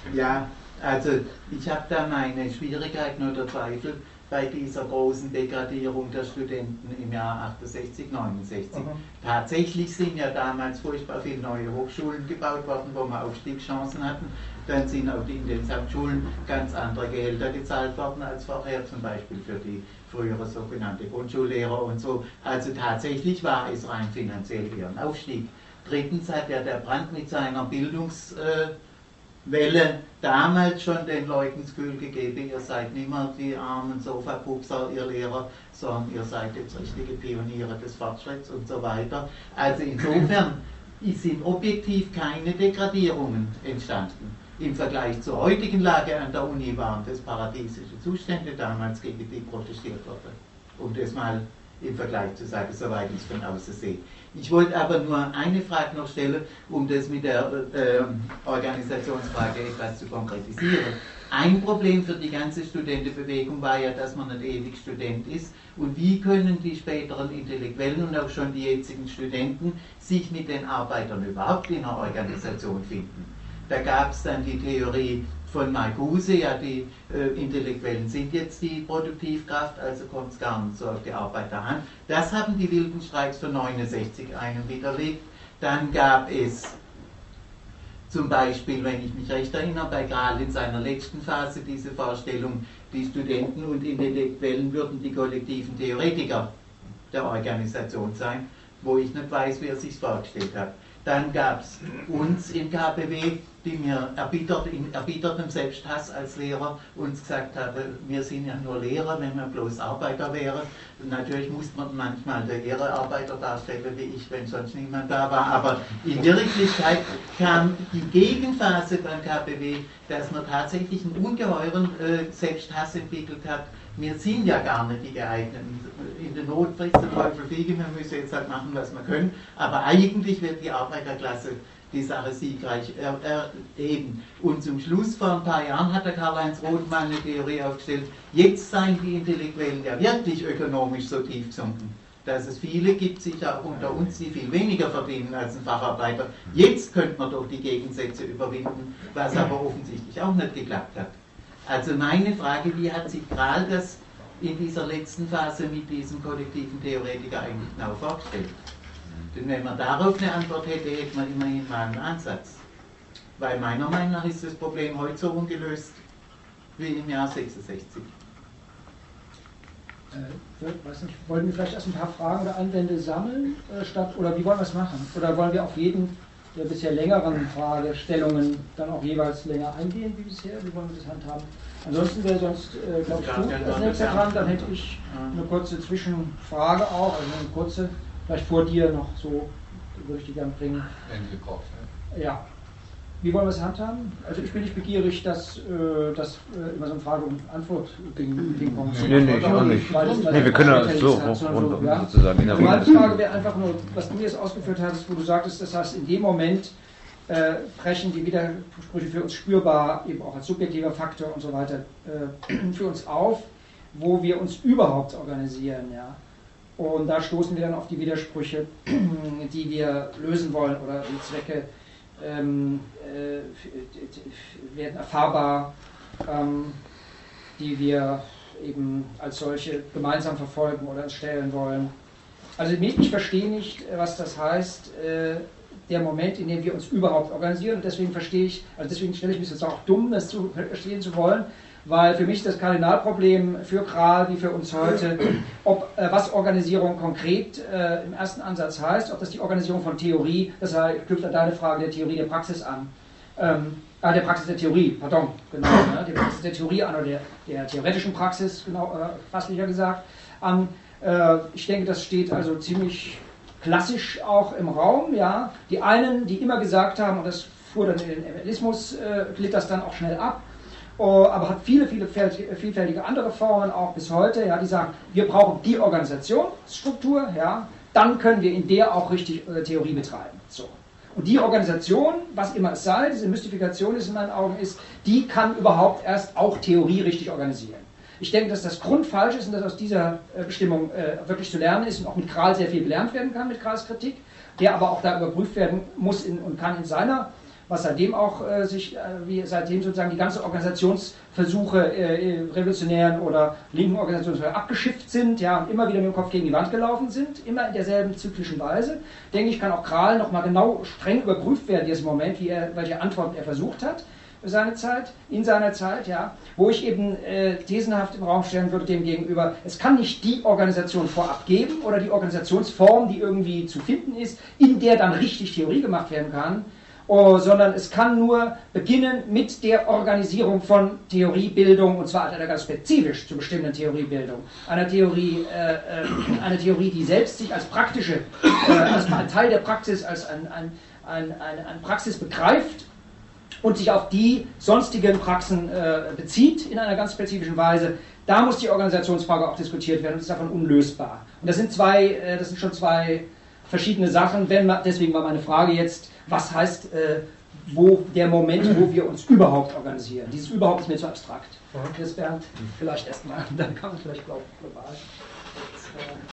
Ja, also ich habe da meine Schwierigkeiten oder Zweifel bei dieser großen Degradierung der Studenten im Jahr 68, 69. Mhm. Tatsächlich sind ja damals furchtbar viele neue Hochschulen gebaut worden, wo wir Aufstiegschancen hatten. Dann sind auch in den Hauptschulen ganz andere Gehälter gezahlt worden als vorher, zum Beispiel für die frühere sogenannte Grundschullehrer und so. Also tatsächlich war es rein finanziell eher ein Aufstieg. Drittens hat ja der Brandt mit seiner Bildungswelle damals schon den Leuten das Gefühl gegeben, ihr seid nicht mehr die armen Sofapupser, ihr Lehrer, sondern ihr seid jetzt richtige Pioniere des Fortschritts und so weiter. Also insofern sind objektiv keine Degradierungen entstanden. Im Vergleich zur heutigen Lage an der Uni waren das paradiesische Zustände damals, gegen die protestiert wurde. Um das mal im Vergleich zu sagen, soweit ich es von außen sehe. Ich wollte aber nur eine Frage noch stellen, um das mit der Organisationsfrage etwas zu konkretisieren. Ein Problem für die ganze Studentenbewegung war ja, dass man nicht ewig Student ist. Und wie können die späteren Intellektuellen und auch schon die jetzigen Studenten sich mit den Arbeitern überhaupt in einer Organisation finden? Da gab es dann die Theorie von Marcuse, ja, die Intellektuellen sind jetzt die Produktivkraft, also kommt es gar nicht so auf die Arbeiter an. Das haben die wilden Streiks von 69 einen widerlegt. Dann gab es zum Beispiel, wenn ich mich recht erinnere, bei Grahl in seiner letzten Phase diese Vorstellung, die Studenten und Intellektuellen würden die kollektiven Theoretiker der Organisation sein, wo ich nicht weiß, wie er sich vorgestellt hat. Dann gab es uns im KPW, die mir in erbittertem Selbsthass als Lehrer uns gesagt haben, wir sind ja nur Lehrer, wenn wir bloß Arbeiter wären. Natürlich musste man manchmal der Ehrenarbeiter darstellen wie ich, wenn sonst niemand da war, aber in Wirklichkeit kam die Gegenphase beim KPW, dass man tatsächlich einen ungeheuren Selbsthass entwickelt hat. Wir sind ja gar nicht die geeigneten. In der Not frisst der Teufel Fliegen, wir müssen jetzt halt machen, was wir können. Aber eigentlich wird die Arbeiterklasse die Sache siegreich erheben. Und zum Schluss, vor ein paar Jahren, hat der Karl-Heinz Roth mal eine Theorie aufgestellt, jetzt seien die Intellektuellen ja wirklich ökonomisch so tief gesunken, dass es viele gibt, sicher auch unter uns, die viel weniger verdienen als ein Facharbeiter. Jetzt könnte man doch die Gegensätze überwinden, was aber offensichtlich auch nicht geklappt hat. Also meine Frage, wie hat sich Grahl das in dieser letzten Phase mit diesem kollektiven Theoretiker eigentlich genau vorgestellt? Denn wenn man darauf eine Antwort hätte, hätte man immerhin mal einen Ansatz. Weil meiner Meinung nach ist das Problem heute so ungelöst wie im Jahr 66. Weiß nicht, wollen wir vielleicht erst ein paar Fragen oder Einwände sammeln, oder wie wollen wir es machen? Oder wollen wir auf jeden der bisher längeren Fragestellungen dann auch jeweils länger eingehen wie bisher? Wie wollen wir das handhaben? Ansonsten wäre sonst, glaube ich, du als nächster dran, dann hätte ich eine kurze Zwischenfrage auch, also eine kurze, vielleicht vor dir noch so, würde ich die gerne bringen. Ja. Wie wollen wir es handhaben? Also ich bin nicht begierig, dass immer so ein Frage- und Antwort-Ping-Pong ist. Nee, ich auch nicht. Nee, wir können das so sozusagen in der Meine Frage wäre einfach nur, was du jetzt ausgeführt hattest, wo du sagtest, das heißt, in dem Moment brechen die Widersprüche für uns spürbar, eben auch als subjektiver Faktor und so weiter, für uns auf, wo wir uns überhaupt organisieren. Ja? Und da stoßen wir dann auf die Widersprüche, die wir lösen wollen oder die Zwecke werden erfahrbar, die wir eben als solche gemeinsam verfolgen oder uns stellen wollen. Also ich verstehe nicht, was das heißt, der Moment, in dem wir uns überhaupt organisieren. Und deswegen deswegen stelle ich mich jetzt auch dumm, das zu verstehen zu wollen, weil für mich das Kardinalproblem für Grahl wie für uns heute, was Organisierung konkret im ersten Ansatz heißt, ob das die Organisierung von Theorie, das knüpft an deine Frage der Theorie der Praxis an, der Praxis der Theorie, pardon, genau, ne, die Praxis der Theorie an oder der theoretischen Praxis, genau, fasslicher gesagt, an. Ich denke, das steht also ziemlich klassisch auch im Raum, ja. Die einen, die immer gesagt haben, und das fuhr dann in den Evangelismus, glitt das dann auch schnell ab, aber hat viele vielfältige andere Formen auch bis heute, ja, die sagen, wir brauchen die Organisationsstruktur, ja, dann können wir in der auch richtig Theorie betreiben. So. Und die Organisation, was immer es sei, diese Mystifikation ist in meinen Augen ist, die kann überhaupt erst auch Theorie richtig organisieren. Ich denke, dass das grundfalsch ist und dass aus dieser Bestimmung wirklich zu lernen ist und auch mit Grahl sehr viel gelernt werden kann, mit Grahls Kritik, der aber auch da überprüft werden muss und kann in seiner was seitdem auch seitdem sozusagen die ganzen Organisationsversuche, revolutionären oder linken Organisationsversuche abgeschifft sind, ja, und immer wieder mit dem Kopf gegen die Wand gelaufen sind, immer in derselben zyklischen Weise. Denke ich, kann auch Krahl nochmal genau streng überprüft werden in diesem Moment, welche Antworten er versucht hat in seiner Zeit, ja, wo ich eben thesenhaft im Raum stellen würde dem gegenüber, es kann nicht die Organisation vorab geben oder die Organisationsform, die irgendwie zu finden ist, in der dann richtig Theorie gemacht werden kann, sondern es kann nur beginnen mit der Organisierung von Theoriebildung, und zwar einer ganz spezifisch zu bestimmenden Theoriebildung. Eine Theorie, die selbst sich als praktische, als ein Teil der Praxis, als eine Praxis begreift und sich auf die sonstigen Praxen bezieht in einer ganz spezifischen Weise. Da muss die Organisationsfrage auch diskutiert werden und ist davon unlösbar. Und das sind schon zwei verschiedene Sachen. Deswegen war meine Frage jetzt, was heißt der Moment, wo wir uns überhaupt organisieren? Dieses überhaupt ist mir zu abstrakt. Jetzt Bernd, vielleicht erstmal, dann kann man vielleicht global.